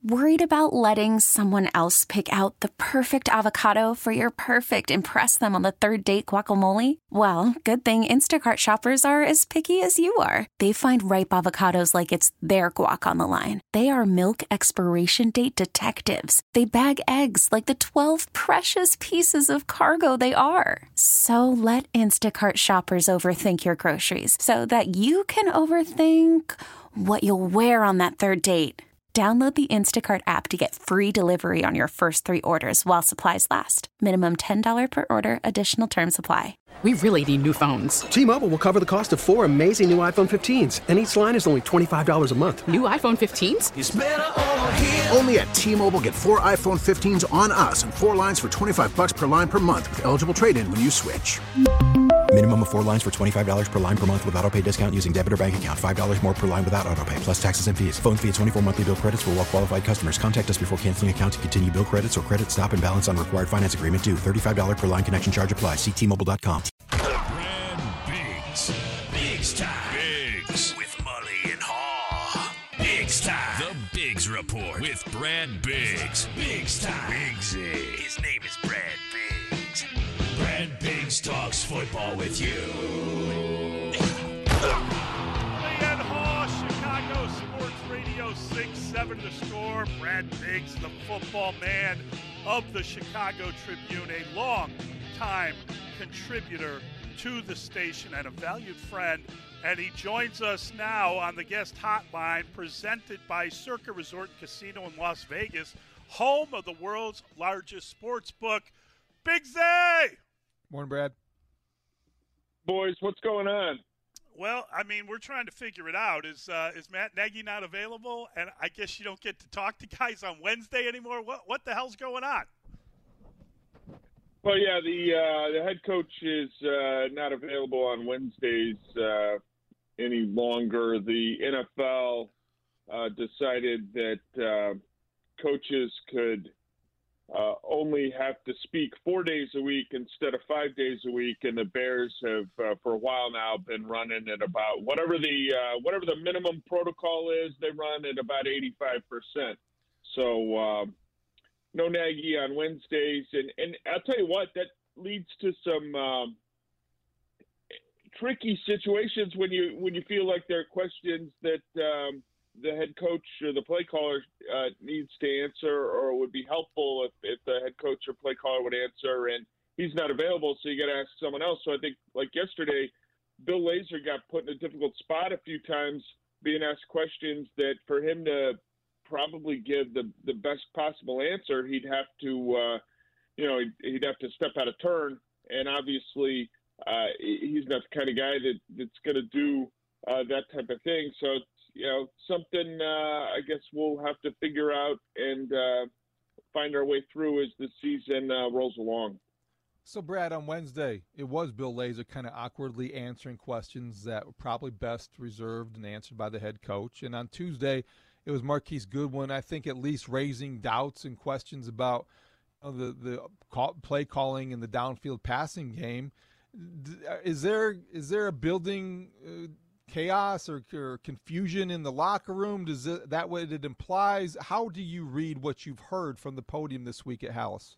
Worried about letting someone else pick out the perfect avocado for your perfect impress them on the third date guacamole? Well, good thing Instacart shoppers are as picky as you are. They find ripe avocados like it's their guac on the line. They are milk expiration date detectives. They bag eggs like the 12 precious pieces of cargo they are. So let Instacart shoppers overthink your groceries so that you can overthink what you'll wear on that third date. Download the Instacart app to get free delivery on your first 3 orders while supplies last. Minimum $10 per order. Additional terms apply. We really need new phones. T-Mobile will cover the cost of 4 amazing new iPhone 15s, and each line is only $25 a month. New iPhone 15s? It's better over here. Only at T-Mobile, get 4 iPhone 15s on us and 4 lines for $25 per line per month with eligible trade-in when you switch. Minimum of 4 lines for $25 per line per month with autopay discount using debit or bank account. $5 more per line without autopay, plus taxes and fees. Phone fee at 24 monthly bill credits for well-qualified customers. Contact us before canceling account to continue bill credits or credit stop and balance on required finance agreement due. $35 per line connection charge applies. See T-Mobile.com. Brad Biggs. Biggs time. Biggs. With Mully and Haw. Biggs time. The Biggs Report with Brad Biggs. Biggs time. Biggsy. His name is Brad Biggs. Brad Biggs talks football with you. Mully and Haw, Chicago Sports Radio 6-7 The Score. Brad Biggs, the football man of the Chicago Tribune, a long-time contributor to the station and a valued friend. And he joins us now on the guest hotline presented by Circa Resort and Casino in Las Vegas, home of the world's largest sports book. Biggsy! Morning, Brad. Boys, what's going on? Well, I mean, we're trying to figure it out. Is Matt Nagy not available? And I guess you don't get to talk to guys on Wednesday anymore? What the hell's going on? Well, yeah, the head coach is not available on Wednesdays any longer. The NFL decided that coaches could only have to speak 4 days a week instead of 5 days a week, and the Bears have for a while now been running at about whatever the minimum protocol is. They run at about 85%. So no Nagy on Wednesdays, and I'll tell you what, that leads to some tricky situations when you feel like there are questions that the head coach or the play caller needs to answer, or would be helpful if the head coach or play caller would answer, and he's not available, so you got to ask someone else. So I think, like yesterday, Bill Lazor got put in a difficult spot a few times, being asked questions that for him to probably give the best possible answer, he'd have to he'd have to step out of turn, and obviously he's not the kind of guy that's going to do that type of thing. So it's something I guess we'll have to figure out and find our way through as the season rolls along. So, Brad, on Wednesday, it was Bill Lazor kind of awkwardly answering questions that were probably best reserved and answered by the head coach. And on Tuesday, it was Marquise Goodwin, I think, at least raising doubts and questions about the play calling and the downfield passing game. Is there a building chaos or confusion in the locker room? Does that what it implies? How do you read what you've heard from the podium this week at Halas?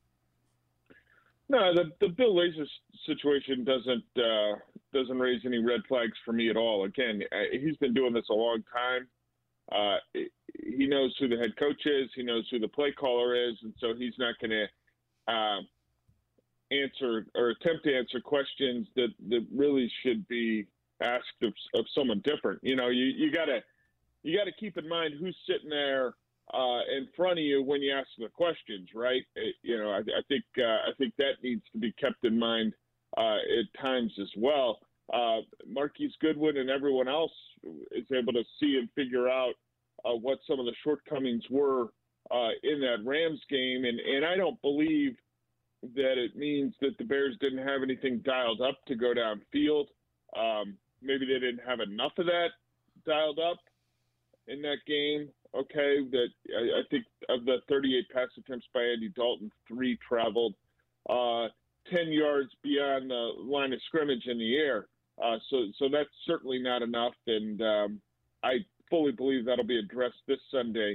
No, the Bill Lazor situation doesn't raise any red flags for me at all. Again, he's been doing this a long time. He knows who the head coach is. He knows who the play caller is, and so he's not going to answer or attempt to answer questions that really should be asked of someone different. You got to keep in mind who's sitting there in front of you when you ask the questions, right? I think that needs to be kept in mind at times as well. Marquise Goodwin and everyone else is able to see and figure out what some of the shortcomings were in that Rams game, and I don't believe that it means that the Bears didn't have anything dialed up to go downfield. Maybe they didn't have enough of that dialed up in that game. Okay, that I think of the 38 pass attempts by Andy Dalton, 3 traveled 10 yards beyond the line of scrimmage in the air. So that's certainly not enough, and I fully believe that'll be addressed this Sunday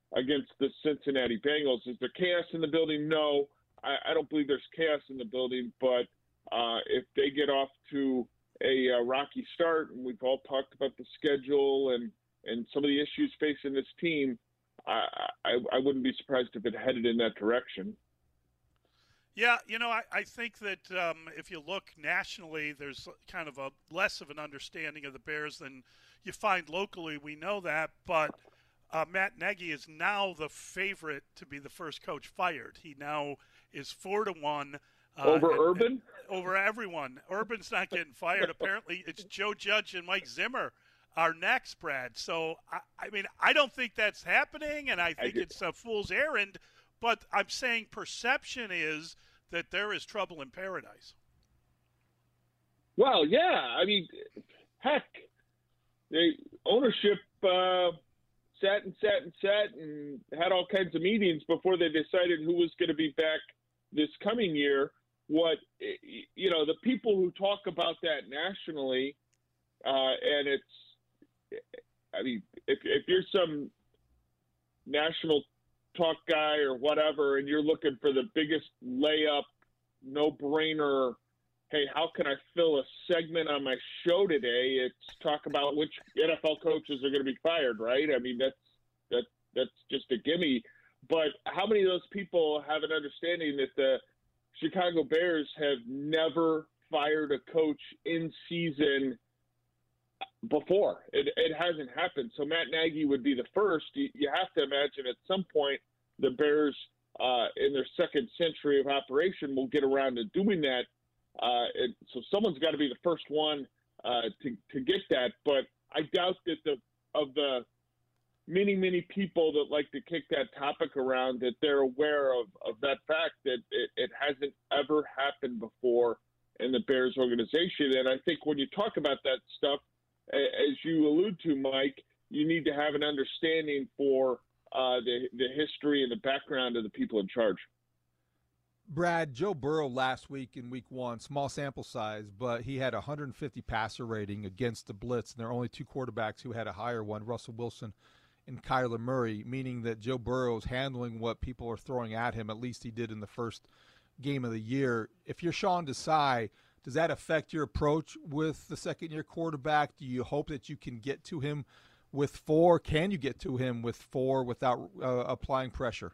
against the Cincinnati Bengals. Is there chaos in the building? No, I don't believe there's chaos in the building, but if they get off to a rocky start, and we've all talked about the schedule and some of the issues facing this team, I wouldn't be surprised if it headed in that direction. Yeah, I think that if you look nationally, there's kind of a less of an understanding of the Bears than you find locally. We know that, but Matt Nagy is now the favorite to be the first coach fired. He now is 4-1. Over Urban? Over everyone. Urban's not getting fired. Apparently, it's Joe Judge and Mike Zimmer are next, Brad. So, I don't think that's happening, and I think it's a fool's errand. But I'm saying perception is that there is trouble in paradise. Well, yeah. Heck, the ownership sat and had all kinds of meetings before they decided who was going to be back this coming year. The people who talk about that nationally, and if you're some national talk guy or whatever, and you're looking for the biggest layup, no-brainer, hey, how can I fill a segment on my show today? It's talk about which NFL coaches are going to be fired, right? That's just a gimme. But how many of those people have an understanding that the Chicago Bears have never fired a coach in season before? It hasn't happened. So Matt Nagy would be the first. You have to imagine at some point the Bears in their second century of operation will get around to doing that. So someone's got to be the first one to get that. But I doubt that of the many people that like to kick that topic around, that they're aware of that fact that it hasn't ever happened before in the Bears organization. And I think when you talk about that stuff, as you allude to, Mike, you need to have an understanding for the history and the background of the people in charge. Brad, Joe Burrow last week in week 1, small sample size, but he had 150 passer rating against the blitz, and there are only two quarterbacks who had a higher one, Russell Wilson and Kyler Murray, meaning that Joe Burrow is handling what people are throwing at him. At least he did in the first game of the year. If you're Sean Desai, does that affect your approach with the second-year quarterback? Do you hope that you can get to him with 4? Can you get to him with 4 without applying pressure?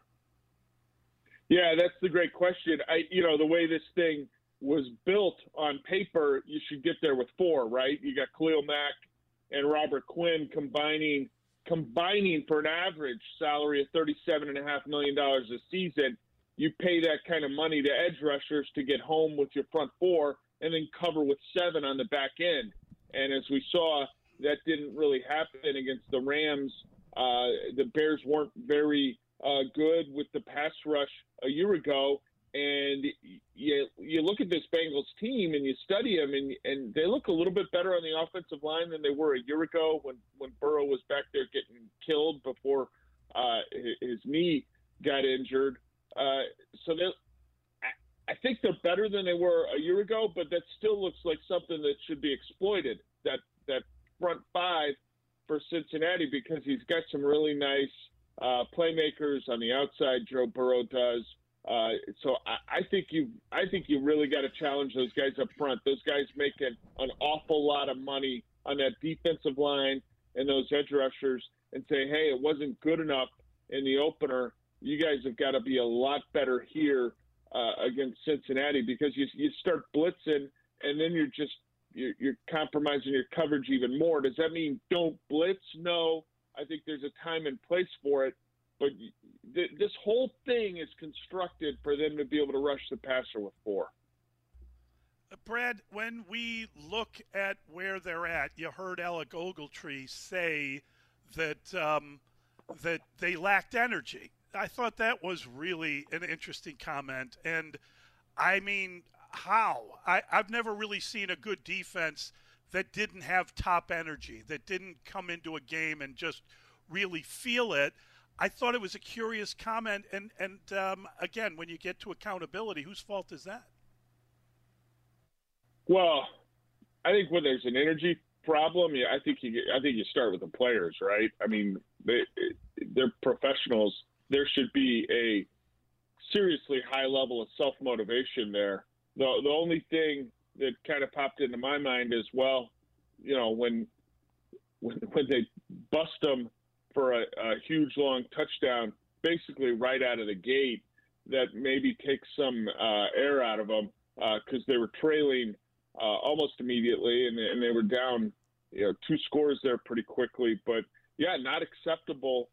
Yeah, that's the great question. The way this thing was built on paper, you should get there with 4, right? You got Khalil Mack and Robert Quinn combining for an average salary of $37.5 million a season. You pay that kind of money to edge rushers to get home with your front 4 and then cover with 7 on the back end. And as we saw, that didn't really happen against the Rams. The Bears weren't very good with the pass rush a year ago. And you look at this Bengals team and you study them, and they look a little bit better on the offensive line than they were a year ago when Burrow was back there getting killed before his knee got injured. I think they're better than they were a year ago, but that still looks like something that should be exploited, that front 5 for Cincinnati, because he's got some really nice playmakers on the outside. Joe Burrow does. So I think you really got to challenge those guys up front. Those guys making an awful lot of money on that defensive line and those edge rushers, and say, hey, it wasn't good enough in the opener. You guys have got to be a lot better here against Cincinnati, because you start blitzing and then you're compromising your coverage even more. Does that mean don't blitz? No, I think there's a time and place for it. But this whole thing is constructed for them to be able to rush the passer with 4. Brad, when we look at where they're at, you heard Alec Ogletree say that that they lacked energy. I thought that was really an interesting comment. And, I mean, how? I've never really seen a good defense that didn't have top energy, that didn't come into a game and just really feel it. I thought it was a curious comment, and again, when you get to accountability, whose fault is that? Well, I think when there's an energy problem, I think you start with the players, right? I mean, they're professionals. There should be a seriously high level of self-motivation there. The only thing that kind of popped into my mind is, well, when they bust them for a huge long touchdown, basically right out of the gate, that maybe takes some air out of them because they were trailing almost immediately, and they were down 2 scores there pretty quickly. But yeah, not acceptable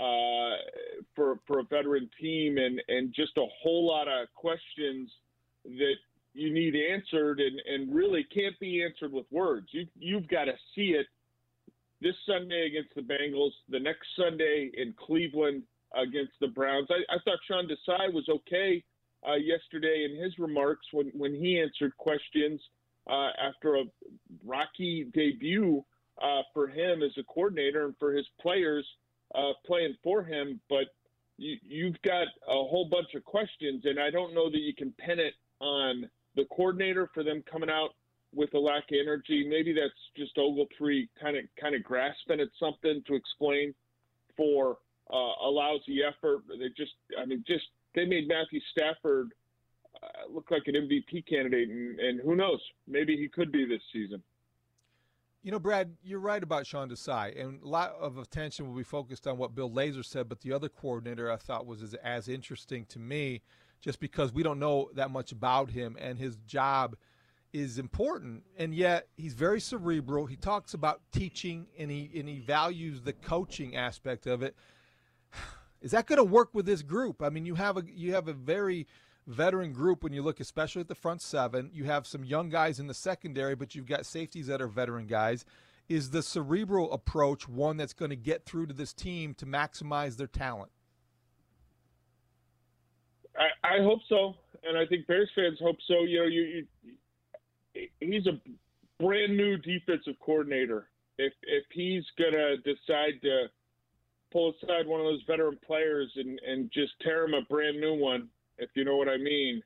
for a veteran team, and just a whole lot of questions that you need answered, and really can't be answered with words. You've got to see it this Sunday against the Bengals, the next Sunday in Cleveland against the Browns. I thought Sean Desai was okay yesterday in his remarks when he answered questions after a rocky debut for him as a coordinator and for his players playing for him. But you've got a whole bunch of questions, and I don't know that you can pin it on the coordinator for them coming out with a lack of energy. Maybe that's just Ogletree kind of grasping at something to explain for a lousy effort. They made Matthew Stafford look like an MVP candidate, and who knows, maybe he could be this season. Brad, you're right about Sean Desai, and a lot of attention will be focused on what Bill Lazor said, but the other coordinator I thought was as interesting to me, just because we don't know that much about him, and his job is important, and yet he's very cerebral. He talks about teaching, and he values the coaching aspect of it. Is that going to work with this group? I mean, you have a very veteran group when you look, especially at the front seven. You have some young guys in the secondary, but you've got safeties that are veteran guys. Is the cerebral approach one that's going to get through to this team to maximize their talent? I hope so, and I think Bears fans hope so. He's a brand new defensive coordinator. If he's going to decide to pull aside one of those veteran players and just tear him a brand new one, if you know what I mean,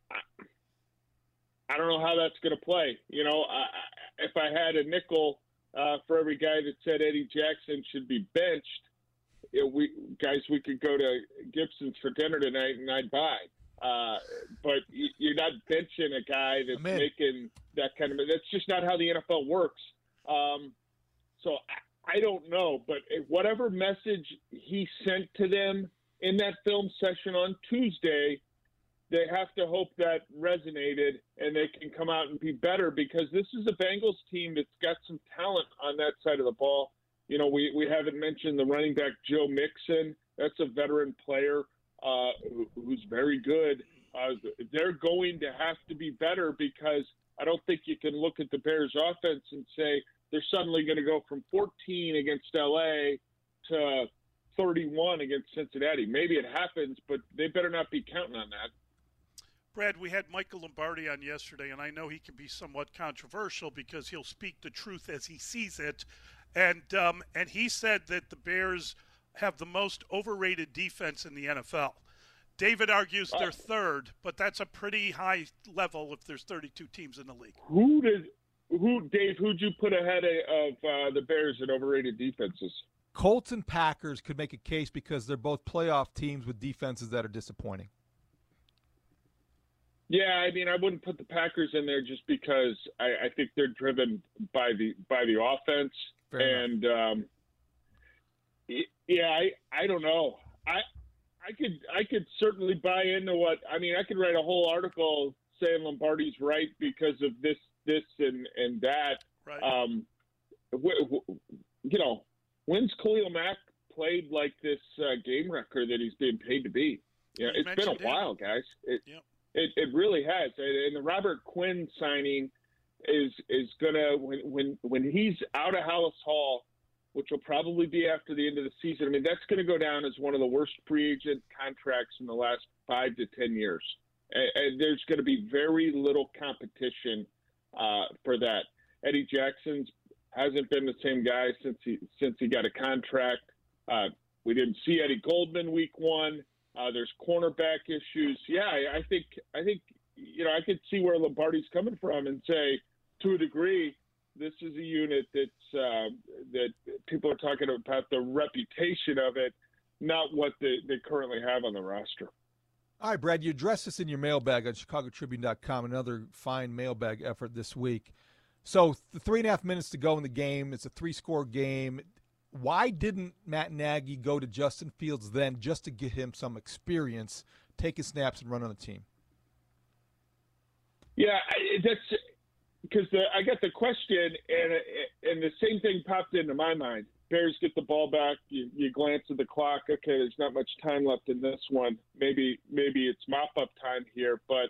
I don't know how that's going to play. If I had a nickel for every guy that said Eddie Jackson should be benched, we could go to Gibson's for dinner tonight and I'd buy. But you're not benching a guy that's making that kind of – that's just not how the NFL works. So I don't know. But whatever message he sent to them in that film session on Tuesday, they have to hope that resonated and they can come out and be better, because this is a Bengals team that's got some talent on that side of the ball. We haven't mentioned the running back Joe Mixon. That's a veteran player who's very good. They're going to have to be better, because I don't think you can look at the Bears offense and say they're suddenly going to go from 14 against LA to 31 against Cincinnati. Maybe it happens, but they better not be counting on that. Brad, we had Michael Lombardi on yesterday, and I know he can be somewhat controversial because he'll speak the truth as he sees it. And he said that the Bears have the most overrated defense in the NFL. David argues they're third, but that's a pretty high level if there's 32 teams in the league. Dave, who'd you put ahead of the Bears in overrated defenses? Colts and Packers could make a case because they're both playoff teams with defenses that are disappointing. Yeah, I mean, I wouldn't put the Packers in there just because I think they're driven by the offense. Fair enough. I don't know. I could certainly buy into what – I mean, I could write a whole article saying Lombardi's right because of this and that. Right. When's Khalil Mack played like this game record that he's being paid to be? It's been a while, guys. It really has. And the Robert Quinn signing is going to – when he's out of Hallis Hall, which will probably be after the end of the season, I mean, that's going to go down as one of the worst free agent contracts in the last 5 to 10 years. And there's going to be very little competition for that. Eddie Jackson hasn't been the same guy since he got a contract. We didn't see Eddie Goldman week one. There's cornerback issues. Yeah, I think I could see where Lombardi's coming from and say, to a degree, this is a unit that people are talking about the reputation of it. not what they currently have on the roster. All right, Brad, you addressed this in your mailbag on ChicagoTribune.com, another fine mailbag effort this week. So the 3.5 minutes to go in the game, it's a 3-score game. Why didn't Matt Nagy go to Justin Fields then just to get him some experience, take his snaps, and run on the team? Yeah, that's because I got the question, and the same thing popped into my mind. Bears get the ball back. You glance at the clock. Okay, there's not much time left in this one. Maybe it's mop-up time here. But,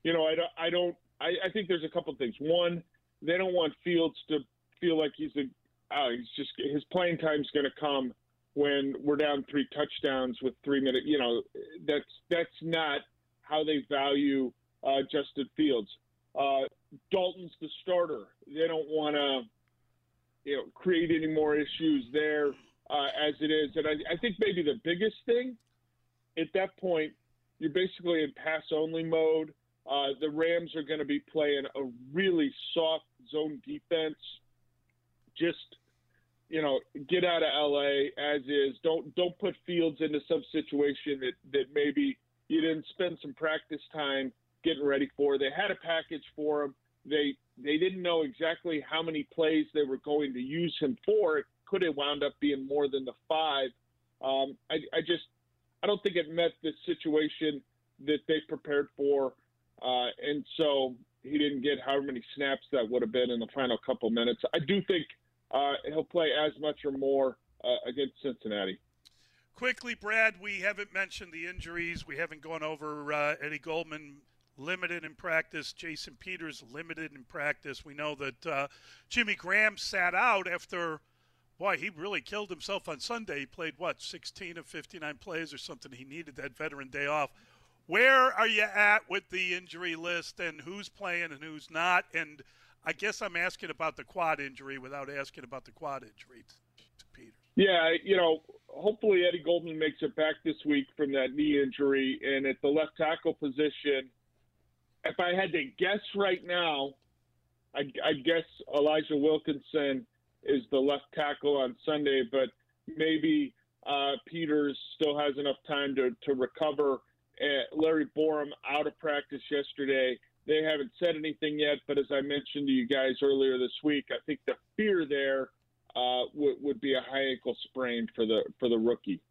I think there's a couple things. One, they don't want Fields to feel like his playing time's going to come when we're down 3 touchdowns with 3 minutes. That's not how they value Justin Fields. Dalton's the starter. They don't want to create any more issues there as it is. And I think maybe the biggest thing at that point, you're basically in pass-only mode. The Rams are going to be playing a really soft zone defense. Just, get out of L.A. as is. Don't put Fields into some situation that maybe you didn't spend some practice time getting ready for. They had a package for him. They didn't know exactly how many plays they were going to use him for. It could have wound up being more than the 5. I don't think it met the situation that they prepared for. And so he didn't get however many snaps that would have been in the final couple minutes. I do think he'll play as much or more against Cincinnati. Quickly, Brad, we haven't mentioned the injuries. We haven't gone over Eddie Goldman limited in practice. Jason Peters limited in practice. We know that Jimmy Graham sat out after, he really killed himself on Sunday. He played, 16 of 59 plays or something. He needed that veteran day off. Where are you at with the injury list and who's playing and who's not? And I guess I'm asking about the quad injury without asking about the quad injury to Peters. Yeah, hopefully Eddie Goldman makes it back this week from that knee injury. And at the left tackle position, if I had to guess right now, I guess Elijah Wilkinson is the left tackle on Sunday, but maybe Peters still has enough time to recover. Larry Borum out of practice yesterday. They haven't said anything yet, but as I mentioned to you guys earlier this week, I think the fear there would be a high ankle sprain for the rookie.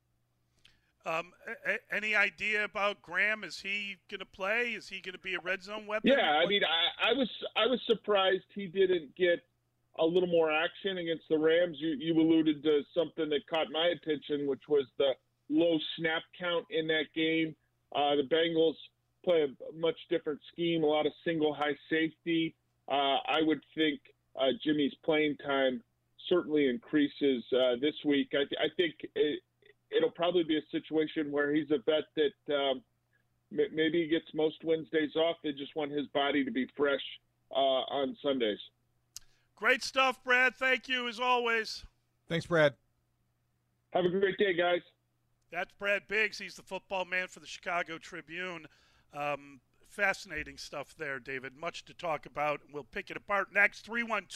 Any idea about Graham? Is he going to play? Is he going to be a red zone weapon? Yeah, I was surprised he didn't get a little more action against the Rams. You alluded to something that caught my attention, which was the low snap count in that game. The Bengals play a much different scheme, a lot of single high safety. I would think Jimmy's playing time certainly increases this week. I think it'll probably be a situation where he's a vet that maybe he gets most Wednesdays off. They just want his body to be fresh on Sundays. Great stuff, Brad. Thank you, as always. Thanks, Brad. Have a great day, guys. That's Brad Biggs. He's the football man for the Chicago Tribune. Fascinating stuff there, David. Much to talk about. We'll pick it apart next.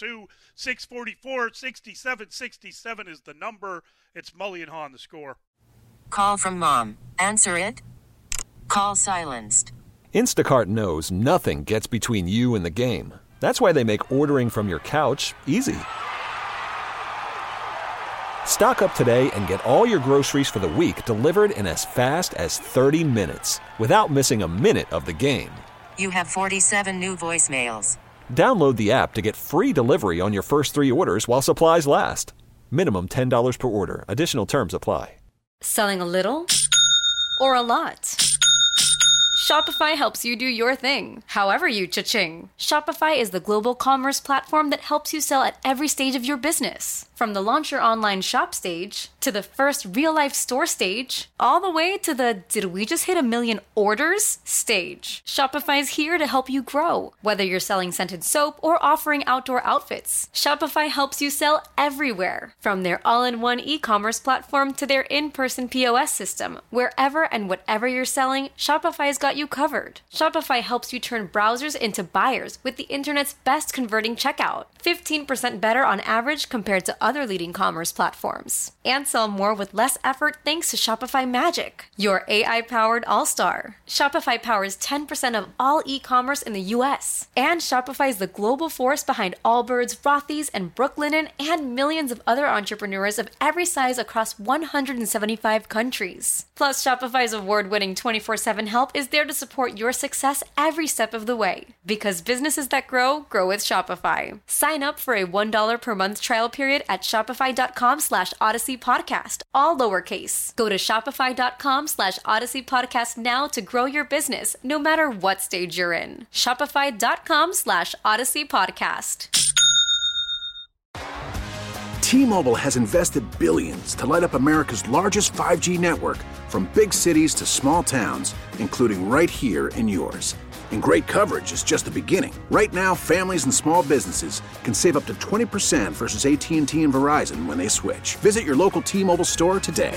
312-644-6767 is the number. It's Mully and Haw on the Score. Call from mom. Answer it. Call silenced. Instacart knows nothing gets between you and the game. That's why they make ordering from your couch easy. Stock up today and get all your groceries for the week delivered in as fast as 30 minutes without missing a minute of the game. You have 47 new voicemails. Download the app to get free delivery on your first 3 orders while supplies last. Minimum $10 per order. Additional terms apply. Selling a little or a lot? Shopify helps you do your thing, however you cha-ching. Shopify is the global commerce platform that helps you sell at every stage of your business. From the launch your online shop stage, to the first real-life store stage, all the way to the did we just hit 1 million orders stage. Shopify's here to help you grow. Whether you're selling scented soap or offering outdoor outfits, Shopify helps you sell everywhere. From their all-in-one e-commerce platform to their in-person POS system, wherever and whatever you're selling, Shopify's got got you covered. Shopify helps you turn browsers into buyers with the internet's best converting checkout. 15% better on average compared to other leading commerce platforms. And sell more with less effort thanks to Shopify Magic, your AI-powered all-star. Shopify powers 10% of all e-commerce in the U.S. And Shopify is the global force behind Allbirds, Rothy's, and Brooklinen, and millions of other entrepreneurs of every size across 175 countries. Plus, Shopify's award-winning 24/7 help is there to support your success every step of the way. Because businesses that grow, grow with Shopify. Sign up for a $1 per month trial period at shopify.com/Odyssey Podcast, all lowercase. Go to shopify.com/Odyssey Podcast now to grow your business, no matter what stage you're in. Shopify.com/Odyssey Podcast. T-Mobile has invested billions to light up America's largest 5G network, from big cities to small towns, including right here in yours. And great coverage is just the beginning. Right now, families and small businesses can save up to 20% versus AT&T and Verizon when they switch. Visit your local T-Mobile store today.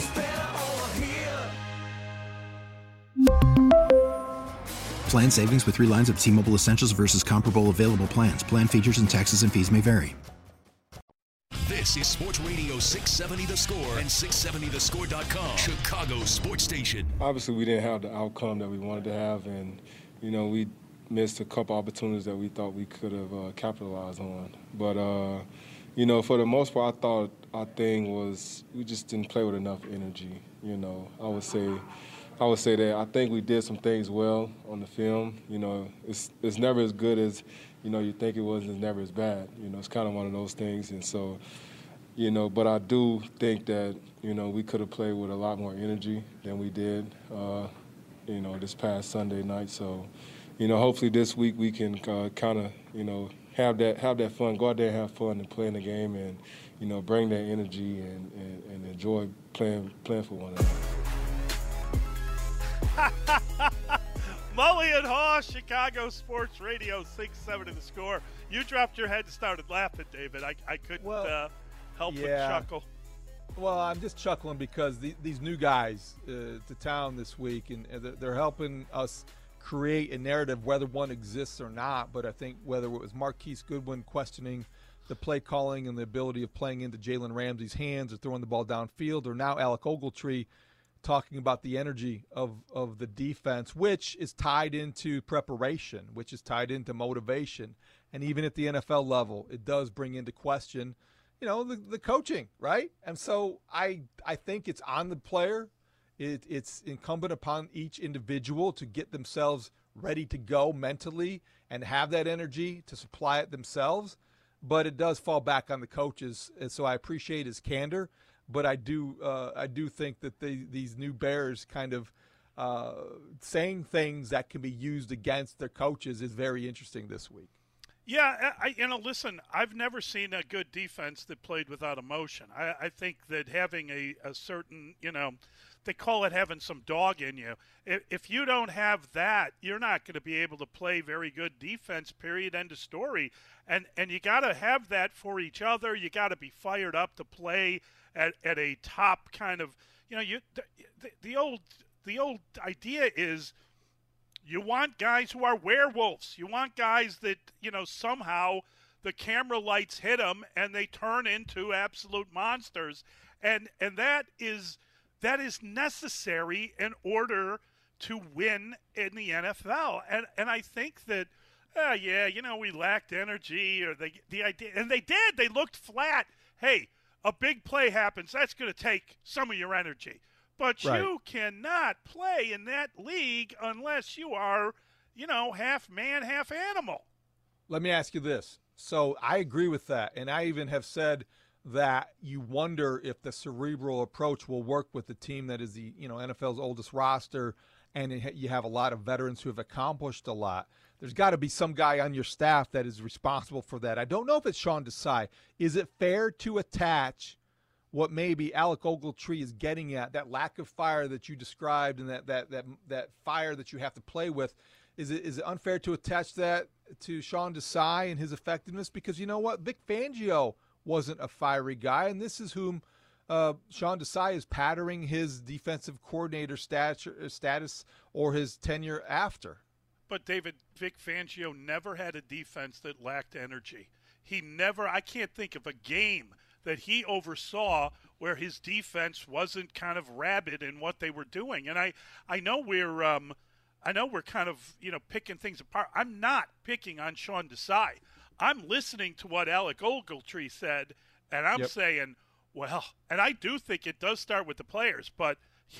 Plan savings with 3 lines of T-Mobile Essentials versus comparable available plans. Plan features and taxes and fees may vary. This is Sports Radio 670 The Score and 670thescore.com, Chicago's sports station. Obviously, we didn't have the outcome that we wanted to have, and, we missed a couple opportunities that we thought we could have capitalized on. But, for the most part, I thought our thing was we just didn't play with enough energy, I would say that I think we did some things well on the film. It's never as good as, you think it was, and it's never as bad. It's kind of one of those things. And so, but I do think that, we could have played with a lot more energy than we did, this past Sunday night. So, hopefully this week we can kind of, have that fun, go out there and have fun and play in the game and, bring that energy and enjoy playing for one another. Mully and Haw, Chicago Sports Radio 670 The Score. You dropped your head and started laughing, David. I couldn't help but chuckle. Well, I'm just chuckling because these new guys to town this week, and they're helping us create a narrative, whether one exists or not. But I think whether it was Marquise Goodwin questioning the play calling and the ability of playing into Jalen Ramsey's hands or throwing the ball downfield, or now Alec Ogletree talking about the energy of the defense, which is tied into preparation, which is tied into motivation. And even at the NFL level, it does bring into question, the coaching, right? And so I think it's on the player. It's incumbent upon each individual to get themselves ready to go mentally and have that energy to supply it themselves. But it does fall back on the coaches. And so I appreciate his candor. But I do think that these new Bears kind of saying things that can be used against their coaches is very interesting this week. Yeah, listen, I've never seen a good defense that played without emotion. I think that having a certain, they call it having some dog in you. If you don't have that, you're not going to be able to play very good defense, period, end of story. And you got to have that for each other. You got to be fired up to play at a top kind of, the old idea is you want guys who are werewolves. You want guys that, somehow the camera lights hit them and they turn into absolute monsters. And that is necessary in order to win in the NFL. And I think that, we lacked energy, or the idea, and they did. They looked flat. Hey, a big play happens. That's going to take some of your energy. But right. You cannot play in that league unless you are, half man, half animal. Let me ask you this. So I agree with that. And I even have said that you wonder if the cerebral approach will work with the team that is the, NFL's oldest roster, and you have a lot of veterans who have accomplished a lot. There's got to be some guy on your staff that is responsible for that. I don't know if it's Sean Desai. Is it fair to attach what maybe Alec Ogletree is getting at, that lack of fire that you described, and that fire that you have to play with? Is it unfair to attach that to Sean Desai and his effectiveness? Because you know what? Vic Fangio wasn't a fiery guy, and this is whom Sean Desai is patterning his defensive coordinator status or his tenure after. But, David, Vic Fangio never had a defense that lacked energy. I can't think of a game that he oversaw where his defense wasn't kind of rabid in what they were doing. And I know we're kind of, picking things apart. I'm not picking on Sean Desai. I'm listening to what Alec Ogletree said, and I'm saying, well, and I do think it does start with the players, but,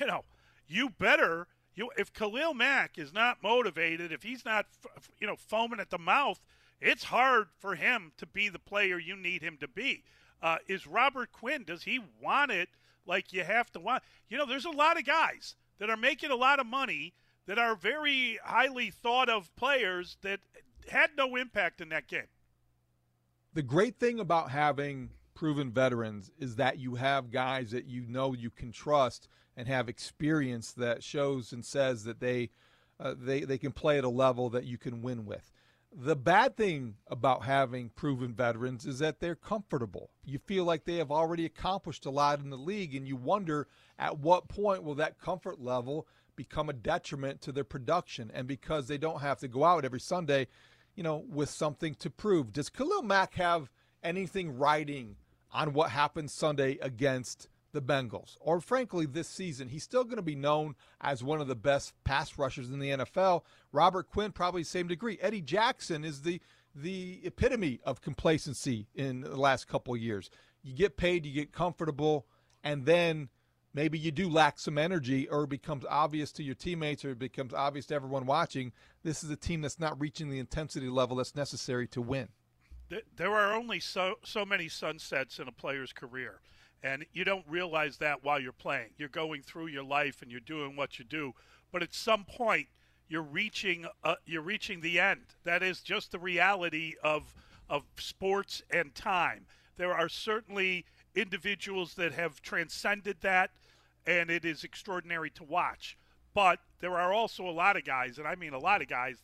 if Khalil Mack is not motivated, if he's not, foaming at the mouth, it's hard for him to be the player you need him to be. Is Robert Quinn, does he want it like you have to want? There's a lot of guys that are making a lot of money that are very highly thought of players that had no impact in that game. The great thing about having proven veterans is that you have guys that you can trust and have experience that shows and says that they can play at a level that you can win with. The bad thing about having proven veterans is that they're comfortable. You feel like they have already accomplished a lot in the league, and you wonder at what point will that comfort level become a detriment to their production, and because they don't have to go out every Sunday, with something to prove. Does Khalil Mack have anything riding on what happened Sunday against the Bengals? Or frankly, this season, he's still going to be known as one of the best pass rushers in the NFL. Robert Quinn, probably the same degree. Eddie Jackson is the epitome of complacency in the last couple of years. You get paid, you get comfortable, and then maybe you do lack some energy, or it becomes obvious to your teammates, or it becomes obvious to everyone watching, this is a team that's not reaching the intensity level that's necessary to win. There are only so many sunsets in a player's career. And you don't realize that while you're playing. You're going through your life and you're doing what you do. But at some point, you're reaching the end. That is just the reality of sports and time. There are certainly individuals that have transcended that, and it is extraordinary to watch. But there are also a lot of guys, and I mean a lot of guys,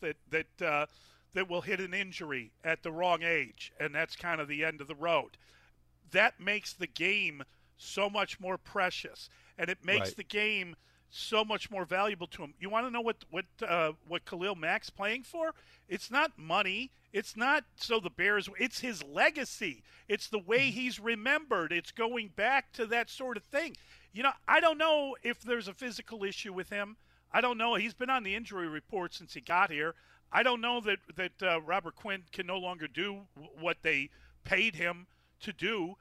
that will hit an injury at the wrong age, and that's kind of the end of the road. That makes the game so much more precious, and it makes the game so much more valuable to him. You want to know what Khalil Mack's playing for? It's not money. It's not so the Bears. It's his legacy. It's the way he's remembered. It's going back to that sort of thing. I don't know if there's a physical issue with him. I don't know. He's been on the injury report since he got here. I don't know that Robert Quinn can no longer do what they paid him to do.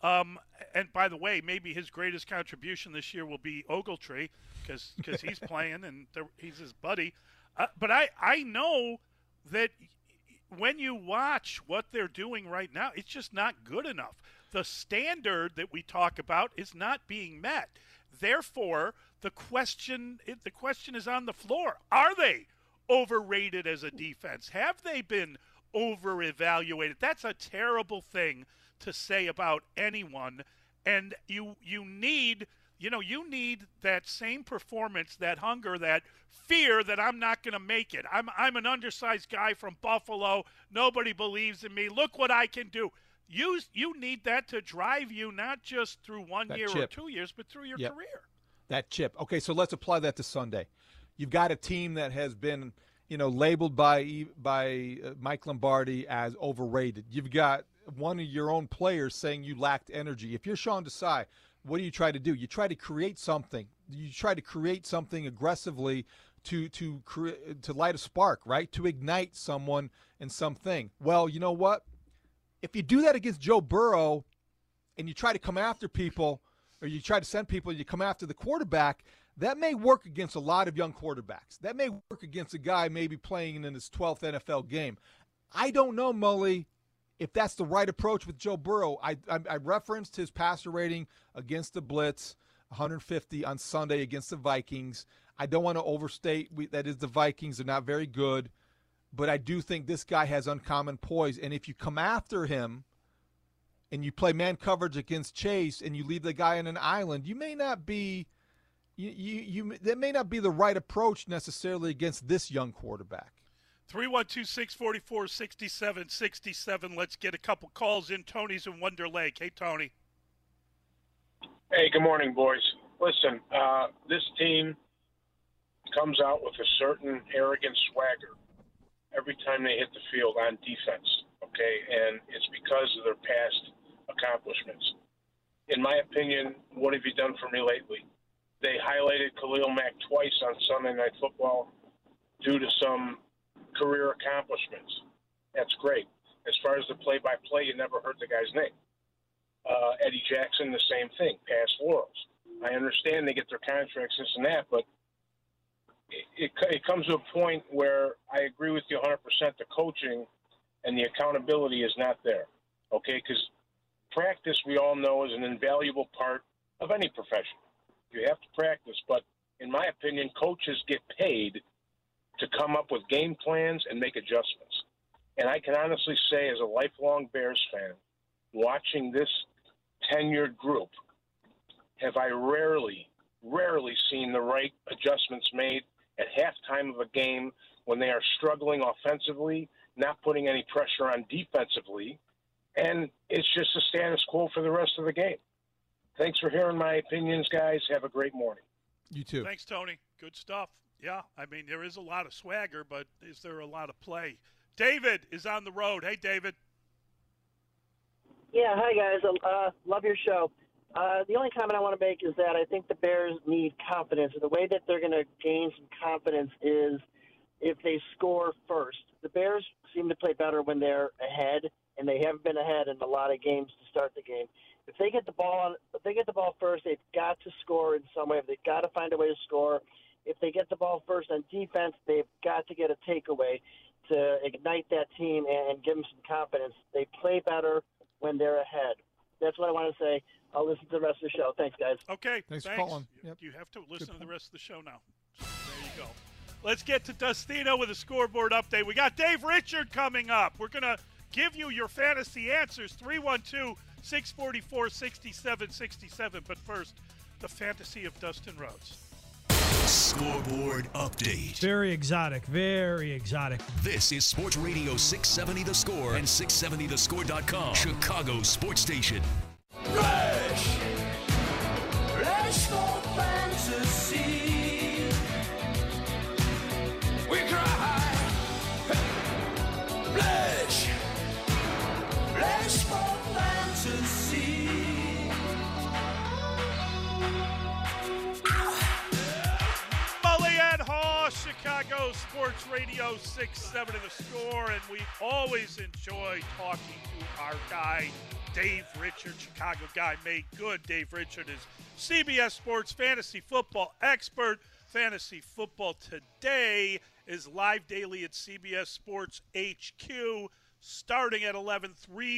And by the way, maybe his greatest contribution this year will be Ogletree because he's playing and he's his buddy. But I know that when you watch what they're doing right now, it's just not good enough. The standard that we talk about is not being met. Therefore, the question is on the floor. Are they overrated as a defense? Have they been over-evaluated? That's a terrible thing to say about anyone, and you need that same performance, that hunger, that fear that I'm not going to make it. I'm an undersized guy from Buffalo. Nobody believes in me. Look what I can do. You need that to drive you, not just through one year or 2 years, but through your career. That chip. Okay, so let's apply that to Sunday. You've got a team that has been, labeled by Mike Lombardi as overrated. You've got one of your own players saying you lacked energy. If you're Sean Desai, what do you try to do? You try to create something. You try to create something aggressively to light a spark, right? To ignite someone and something. Well, you know what? If you do that against Joe Burrow and you try to come after people, or you try to send people and you come after the quarterback, that may work against a lot of young quarterbacks. That may work against a guy maybe playing in his 12th NFL game. I don't know, Mully, if that's the right approach with Joe Burrow. I referenced his passer rating against the blitz, 150 on Sunday against the Vikings. I don't want to overstate that is the Vikings. They're not very good. But I do think this guy has uncommon poise. And if you come after him and you play man coverage against Chase and you leave the guy on an island, you may not be that may not be the right approach necessarily against this young quarterback. 312-644-6767. Let's get a couple calls in. Tony's in Wonder Lake. Hey, Tony. Hey, good morning, boys. Listen, this team comes out with a certain arrogant swagger every time they hit the field on defense, okay? And it's because of their past accomplishments. In my opinion, what have you done for me lately? They highlighted Khalil Mack twice on Sunday Night Football due to some career accomplishments. That's great. As far as the play-by-play, you never heard the guy's name. Eddie Jackson, the same thing, past laurels. I understand they get their contracts, this and that, but it comes to a point where I agree with you 100%. The coaching and the accountability is not there, okay? Because practice, we all know, is an invaluable part of any profession. You have to practice, but in my opinion, coaches get paid to come up with game plans and make adjustments. And I can honestly say, as a lifelong Bears fan, watching this tenured group, have I rarely seen the right adjustments made at halftime of a game when they are struggling offensively, not putting any pressure on defensively, and it's just a status quo for the rest of the game. Thanks for hearing my opinions, guys. Have a great morning. You too. Thanks, Tony. Good stuff. Yeah, I mean, there is a lot of swagger, but is there a lot of play? David is on the road. Hey, David. Yeah, hi, guys. Love your show. The only comment I want to make is that I think the Bears need confidence. And the way that they're going to gain some confidence is if they score first. The Bears seem to play better when they're ahead, and they haven't been ahead in a lot of games to start the game. If they get the ball first, they've got to score in some way. They've got to find a way to score. If they get the ball first on defense, they've got to get a takeaway to ignite that team and give them some confidence. They play better when they're ahead. That's what I want to say. I'll listen to the rest of the show. Thanks, guys. Okay, thanks for calling. Yep. You have to listen to the rest of the show now. So there you go. Let's get to Dustino with a scoreboard update. We got Dave Richard coming up. We're going to give you your fantasy answers, 312-644-6767. But first, the fantasy of Dustin Rhodes. Scoreboard update. Very exotic, very exotic. This is Sports Radio 670 The Score and 670thescore.com. Chicago Sports Station. Rush for fantasy. We cry. Rush for fantasy. Mully and Haw, Chicago Sports Radio 670 The Score, and we always enjoy talking to our guy, Dave Richard, Chicago guy made good. Dave Richard is CBS Sports fantasy football expert. Fantasy Football Today is live daily at CBS Sports HQ, starting at 11,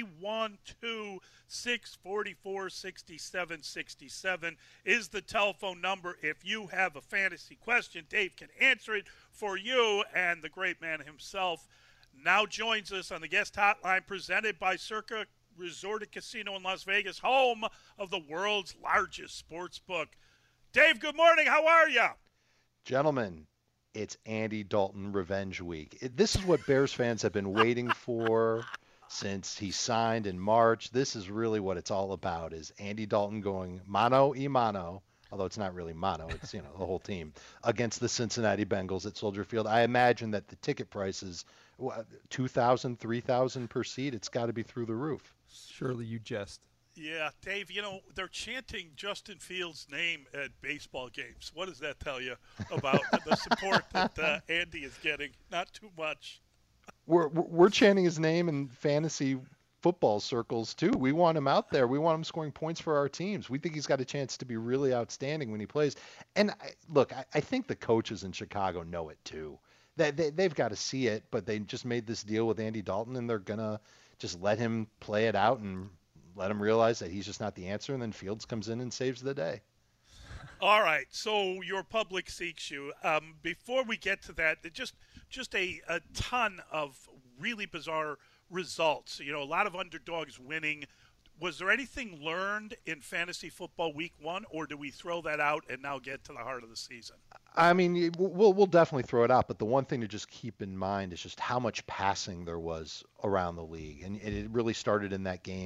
312-644-6767 is the telephone number. If you have a fantasy question, Dave can answer it for you, and the great man himself now joins us on the guest hotline presented by Circa Resort and Casino in Las Vegas, home of the world's largest sports book. Dave, good morning. How are you? Gentlemen, it's Andy Dalton Revenge Week. This is what Bears fans have been waiting for since he signed in March. This is really what it's all about, is Andy Dalton going mano a mano, although it's not really mano, it's, the whole team, against the Cincinnati Bengals at Soldier Field. I imagine that the ticket prices, $2,000, $3,000 per seat, it's got to be through the roof. Surely you jest. Yeah, Dave, they're chanting Justin Fields' name at baseball games. What does that tell you about the support that Andy is getting? Not too much. We're chanting his name in fantasy football circles, too. We want him out there. We want him scoring points for our teams. We think he's got a chance to be really outstanding when he plays. And, I think the coaches in Chicago know it, too. They've got to see it, but they just made this deal with Andy Dalton, and they're going to just let him play it out and let him realize that he's just not the answer, and then Fields comes in and saves the day. All right, so your public seeks you. Before we get to that, just a ton of really bizarre results. A lot of underdogs winning. Was there anything learned in Fantasy Football Week 1, or do we throw that out and now get to the heart of the season? I mean, we'll definitely throw it out, but the one thing to just keep in mind is just how much passing there was around the league. And it really started in that game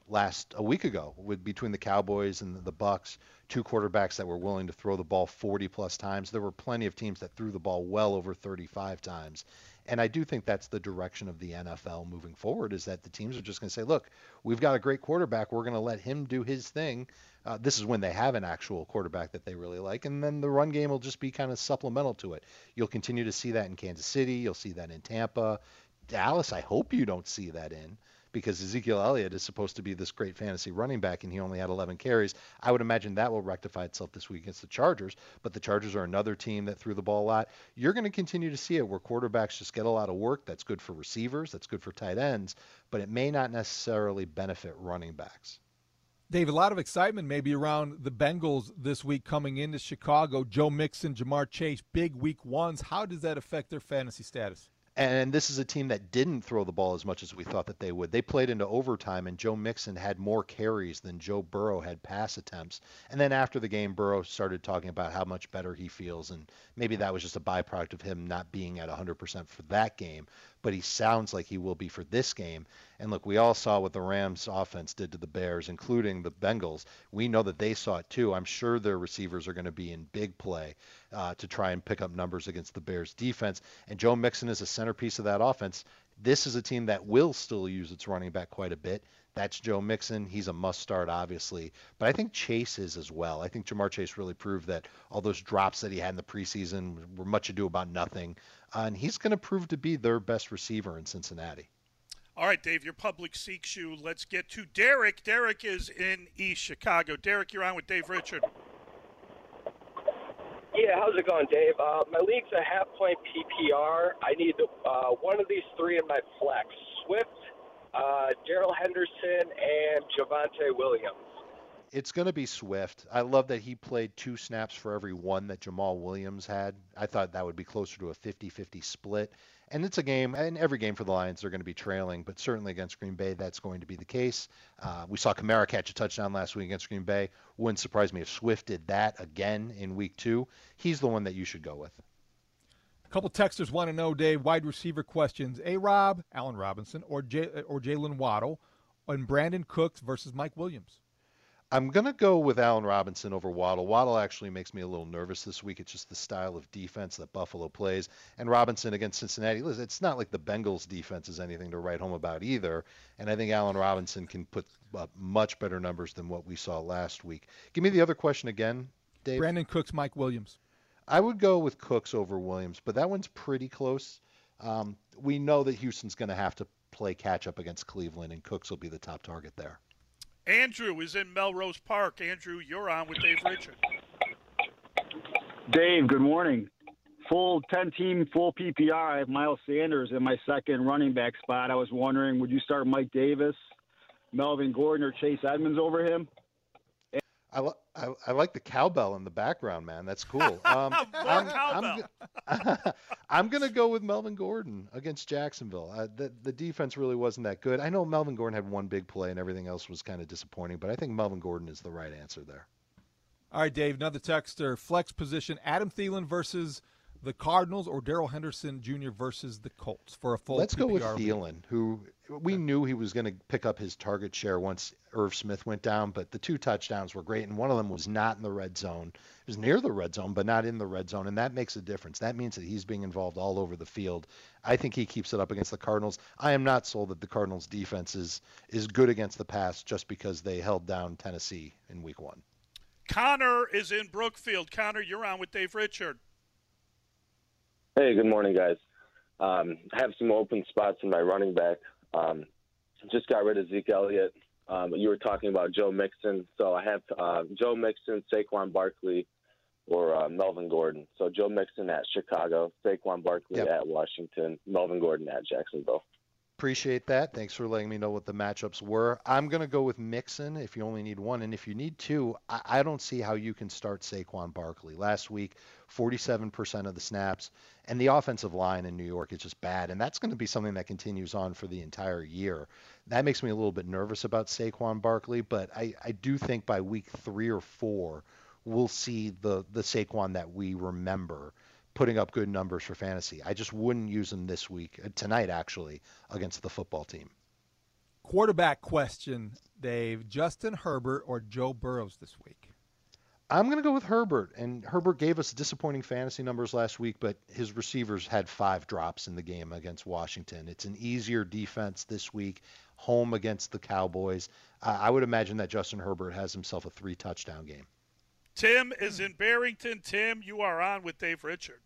a week ago between the Cowboys and the Bucks, two quarterbacks that were willing to throw the ball 40 plus times. There were plenty of teams that threw the ball well over 35 times. And I do think that's the direction of the NFL moving forward, is that the teams are just going to say, look, we've got a great quarterback. We're going to let him do his thing. This is when they have an actual quarterback that they really like. And then the run game will just be kind of supplemental to it. You'll continue to see that in Kansas City. You'll see that in Tampa. Dallas, I hope you don't see that in, because Ezekiel Elliott is supposed to be this great fantasy running back, and he only had 11 carries. I would imagine that will rectify itself this week against the Chargers, but the Chargers are another team that threw the ball a lot. You're going to continue to see it where quarterbacks just get a lot of work. That's good for receivers. That's good for tight ends, but it may not necessarily benefit running backs. Dave, a lot of excitement maybe around the Bengals this week coming into Chicago. Joe Mixon, Jamar Chase, big week ones. How does that affect their fantasy status? And this is a team that didn't throw the ball as much as we thought that they would. They played into overtime, and Joe Mixon had more carries than Joe Burrow had pass attempts. And then after the game, Burrow started talking about how much better he feels, and maybe that was just a byproduct of him not being at 100% for that game. But he sounds like he will be for this game. And look, we all saw what the Rams offense did to the Bears, including the Bengals. We know that they saw it too. I'm sure their receivers are going to be in big play to try and pick up numbers against the Bears defense. And Joe Mixon is a centerpiece of that offense. This is a team that will still use its running back quite a bit. That's Joe Mixon. He's a must start, obviously. But I think Chase is as well. I think Jamar Chase really proved that all those drops that he had in the preseason were much ado about nothing. And he's going to prove to be their best receiver in Cincinnati. All right, Dave, your public seeks you. Let's get to Derek. Derek is in East Chicago. Derek, you're on with Dave Richard. Yeah, how's it going, Dave? My league's a half-point PPR. I need one of these three in my flex. Swift, Darrell Henderson, and Javonte Williams. It's going to be Swift. I love that he played 2 snaps for every one that Jamal Williams had. I thought that would be closer to a 50-50 split. And it's a game, and every game for the Lions they're going to be trailing, but certainly against Green Bay that's going to be the case. We saw Kamara catch a touchdown last week against Green Bay. Wouldn't surprise me if Swift did that again in week 2. He's the one that you should go with. A couple texters want to know, Dave, wide receiver questions. A-Rob, Allen Robinson, or Jalen Waddle, and Brandon Cooks versus Mike Williams. I'm going to go with Allen Robinson over Waddle. Waddle actually makes me a little nervous this week. It's just the style of defense that Buffalo plays. And Robinson against Cincinnati, listen, it's not like the Bengals defense is anything to write home about either. And I think Allen Robinson can put up much better numbers than what we saw last week. Give me the other question again, Dave. Brandon Cooks, Mike Williams. I would go with Cooks over Williams, but that one's pretty close. We know that Houston's going to have to play catch-up against Cleveland, and Cooks will be the top target there. Andrew is in Melrose Park. Andrew, you're on with Dave Richard. Dave, good morning. Full 10-team, full PPR. I have Miles Sanders in my second running back spot. I was wondering, would you start Mike Davis, Melvin Gordon, or Chase Edmonds over him? I like the cowbell in the background, man. That's cool. I'm going to go with Melvin Gordon against Jacksonville. The defense really wasn't that good. I know Melvin Gordon had one big play and everything else was kind of disappointing, but I think Melvin Gordon is the right answer there. All right, Dave, another texter. Flex position, Adam Thielen versus the Cardinals or Darrell Henderson Jr. versus the Colts for a full Let's PPR go with league. Thielen, who we knew he was going to pick up his target share once Irv Smith went down, but the 2 touchdowns were great, and one of them was not in the red zone. It was near the red zone, but not in the red zone, and that makes a difference. That means that he's being involved all over the field. I think he keeps it up against the Cardinals. I am not sold that the Cardinals' defense is good against the pass just because they held down Tennessee in Week 1. Connor is in Brookfield. Connor, you're on with Dave Richard. Hey, good morning, guys. I have some open spots in my running back. Just got rid of Zeke Elliott. You were talking about Joe Mixon. So I have Joe Mixon, Saquon Barkley, or Melvin Gordon. So Joe Mixon at Chicago, Saquon Barkley at Washington, Melvin Gordon at Jacksonville. Appreciate that. Thanks for letting me know what the matchups were. I'm going to go with Mixon if you only need one. And if you need 2, I don't see how you can start Saquon Barkley. Last week, 47% of the snaps. And the offensive line in New York is just bad. And that's going to be something that continues on for the entire year. That makes me a little bit nervous about Saquon Barkley. But I do think by week 3 or 4, we'll see the Saquon that we remember putting up good numbers for fantasy. I just wouldn't use him this week, tonight actually, against the football team. Quarterback question, Dave. Justin Herbert or Joe Burrows this week? I'm going to go with Herbert. And Herbert gave us disappointing fantasy numbers last week, but his receivers had 5 drops in the game against Washington. It's an easier defense this week, home against the Cowboys. I would imagine that Justin Herbert has himself a 3-touchdown game. Tim is in Barrington. Tim, you are on with Dave Richard.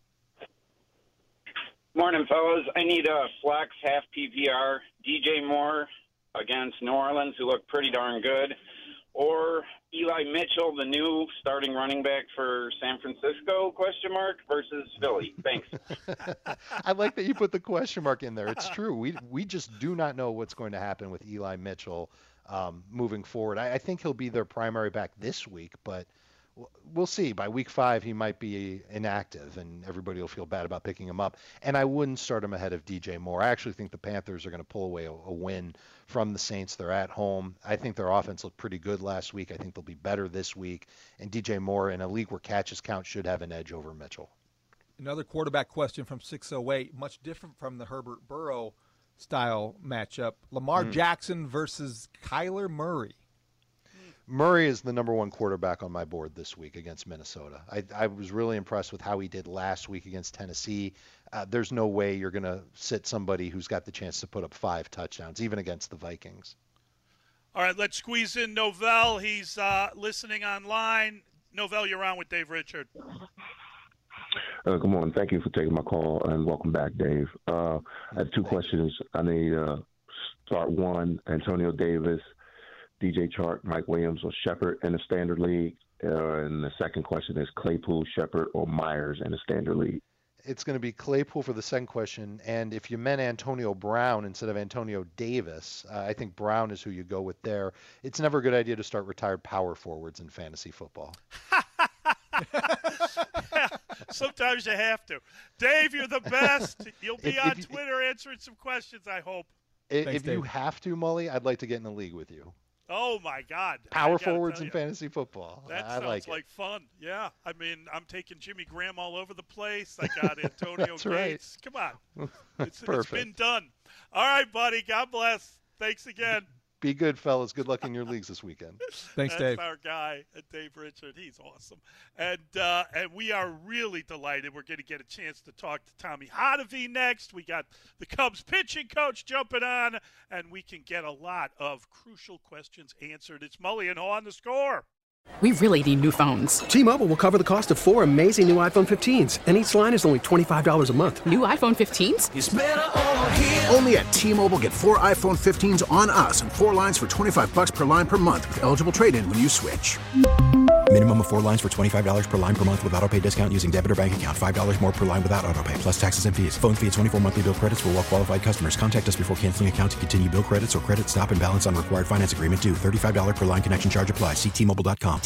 Morning, fellas. I need a flex half PPR. DJ Moore against New Orleans, who looked pretty darn good, or Eli Mitchell, the new starting running back for San Francisco, versus Philly. Thanks. I like that you put the question mark in there. It's true. We just do not know what's going to happen with Eli Mitchell moving forward. I think he'll be their primary back this week, but we'll see. By week 5, he might be inactive, and everybody will feel bad about picking him up. And I wouldn't start him ahead of DJ Moore. I actually think the Panthers are going to pull away a win from the Saints. They're at home. I think their offense looked pretty good last week. I think they'll be better this week. And DJ Moore, in a league where catches count, should have an edge over Mitchell. Another quarterback question from 608, much different from the Herbert Burrow style matchup. Lamar Jackson versus Kyler Murray. Murray is the number 1 quarterback on my board this week against Minnesota. I was really impressed with how he did last week against Tennessee. There's no way you're going to sit somebody who's got the chance to put up 5 touchdowns, even against the Vikings. All right, let's squeeze in Novell. He's listening online. Novell, you're on with Dave Richard. Good morning. Thank you for taking my call, and welcome back, Dave. I have 2 questions. I need start 1, Antonio Davis, DJ Chark, Mike Williams, or Shepard in the Standard League. And the second question is Claypool, Shepard, or Myers in the Standard League. It's going to be Claypool for the second question. And if you meant Antonio Brown instead of Antonio Davis, I think Brown is who you go with there. It's never a good idea to start retired power forwards in fantasy football. Sometimes you have to. Dave, you're the best. You'll be on Twitter answering some questions, I hope. If you have to, Mully, I'd like to get in the league with you. Oh, my God. Power forwards in fantasy football. That sounds like fun. Yeah. I mean, I'm taking Jimmy Graham all over the place. I got Antonio Gates. Right. Come on. It's been done. All right, buddy. God bless. Thanks again. Be good, fellas. Good luck in your leagues this weekend. Thanks, Dave. That's our guy, Dave Richard. He's awesome. And we are really delighted. We're going to get a chance to talk to Tommy Hotovy next. We got the Cubs pitching coach jumping on, and we can get a lot of crucial questions answered. It's Mully and Haw on The Score. We really need new phones. T-Mobile will cover the cost of 4 amazing new iPhone 15s, and each line is only $25 a month. New iPhone 15s? It's better over here. Only at T-Mobile, get 4 iPhone 15s on us and 4 lines for $25 per line per month with eligible trade-in when you switch. Minimum of 4 lines for $25 per line per month with autopay discount using debit or bank account. $5 more per line without autopay, plus taxes and fees. Phone fee at 24 monthly bill credits for well-qualified customers. Contact us before canceling account to continue bill credits or credit stop and balance on required finance agreement due. $35 per line connection charge applies. See T-Mobile.com.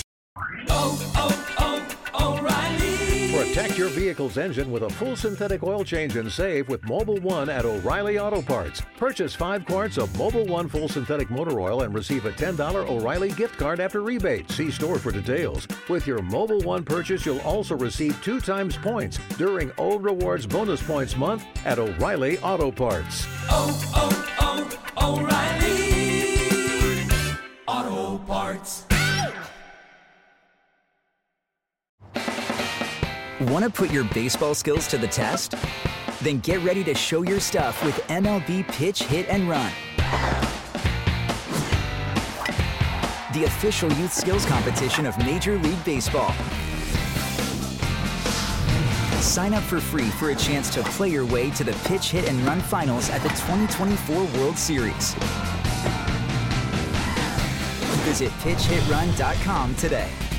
O'Reilly. Protect your vehicle's engine with a full synthetic oil change and save with Mobil 1 at O'Reilly Auto Parts. Purchase 5 quarts of Mobil 1 full synthetic motor oil and receive a $10 O'Reilly gift card after rebate. See store for details. With your Mobil 1 purchase, you'll also receive 2 times points during O Rewards Bonus Points Month at O'Reilly Auto Parts. O'Reilly Auto Parts. Want to put your baseball skills to the test? Then get ready to show your stuff with MLB Pitch, Hit, and Run. The official youth skills competition of Major League Baseball. Sign up for free for a chance to play your way to the Pitch, Hit, and Run finals at the 2024 World Series. Visit PitchHitRun.com today.